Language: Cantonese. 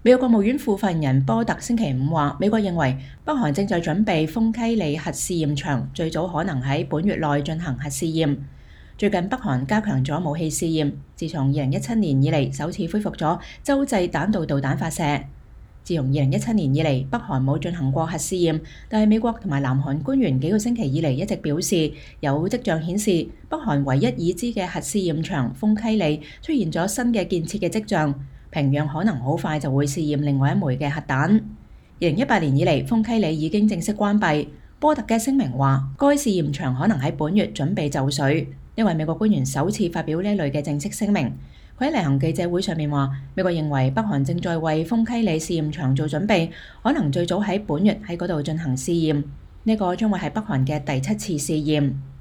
美國國務院副發言人波特星期五話，美國認為北韓正在準備豐溪里核試驗場，最早可能喺本月內進行核試驗。最近北韓加強咗武器試驗，自從2017年以嚟首次恢復咗洲際彈道導彈發射。自從2017年以嚟，北韓冇進行過核試驗，但係美國同埋南韓官員幾個星期以嚟一直表示，有跡象顯示北韓唯一已知嘅核試驗場豐溪里出現咗新嘅建設嘅跡象。平壤可能好快就會試驗另外一枚嘅核彈。2018年以嚟，豐溪里已經正式關閉。波特嘅聲明話，該試驗場可能喺本月準備就緒。因為美國官員首次發表呢類嘅正式聲明。佢喺例行記者會上面話，美國認為北韓正在為豐溪里試驗場做準備，可能最早喺本月喺嗰度進行試驗。呢個將會係北韓嘅第7次試驗。